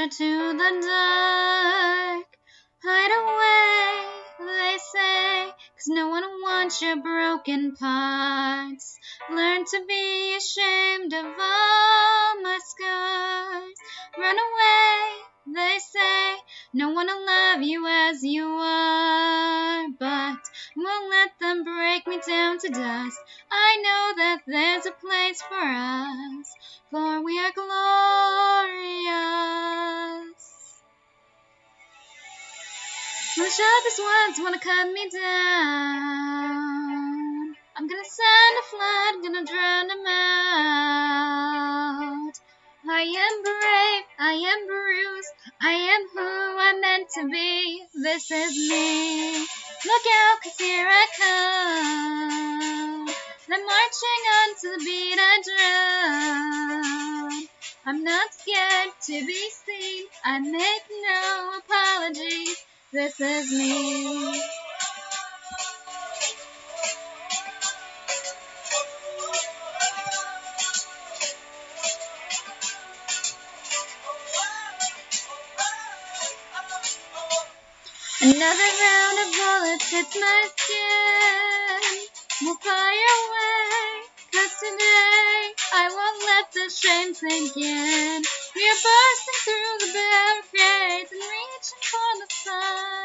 closer to the dark. Hide away, they say, 'cause no one wants your broken parts. Learn to be ashamed of all my scars. Run away, they say, no one will love you as you are. But won't let them break me down to dust. I know that there's a place for us, for we are glorious. The sharpest words wanna cut me down. I'm gonna send a flood, gonna drown them out. I am brave, I am bruised, I am who I'm meant to be. This is me. Look out, 'cause here I come. I'm marching on to the beat I drum. I'm not scared to be seen, I make no apologies. This is me. Another round of bullets hits my skin. We'll fire away, 'cause today I won't let the shame sink in. We are bursting through the barricades and reaching for the sun.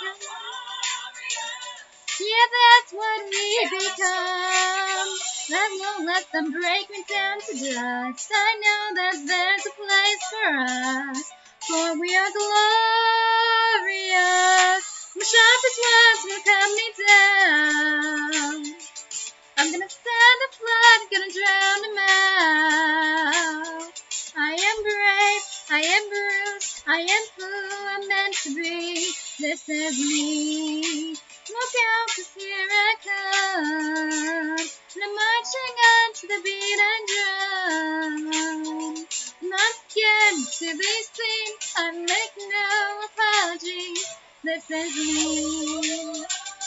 Yeah, that's what we become. That won't let them break me down to dust. I know that there's a place for us, for we are glorious. The sharpest words will cut me down. I'm gonna send a flood, gonna drown them out. I am brave, I am bruised, I am who I'm meant to be. This is me. Look out, 'cause here I come. And I'm marching on to the beat and drum. Not scared to be seen, I make no apologies. This is me.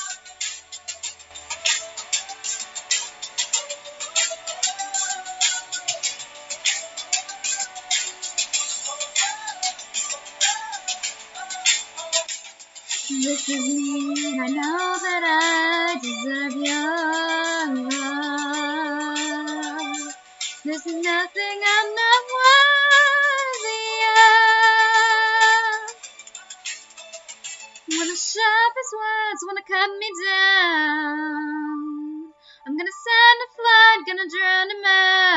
This is me, I know that I deserve your love. There's nothing I'm not worthy of. When the sharpest words wanna cut me down, I'm gonna send a flood, gonna drown them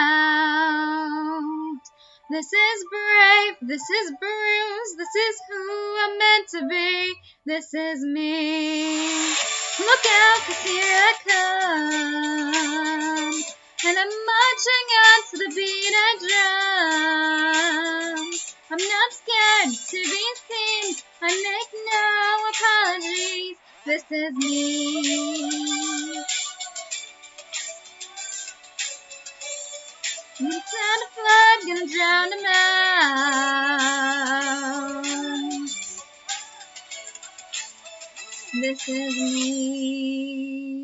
out. This is brave, this is bruised, this is who I'm meant to be. This is me. Look out, 'cause here I come. And I'm marching on to the beat I drum. I'm not scared to be seen, I make no apologies. This is me. I'm gonna send a flood, gonna drown them out. This is me.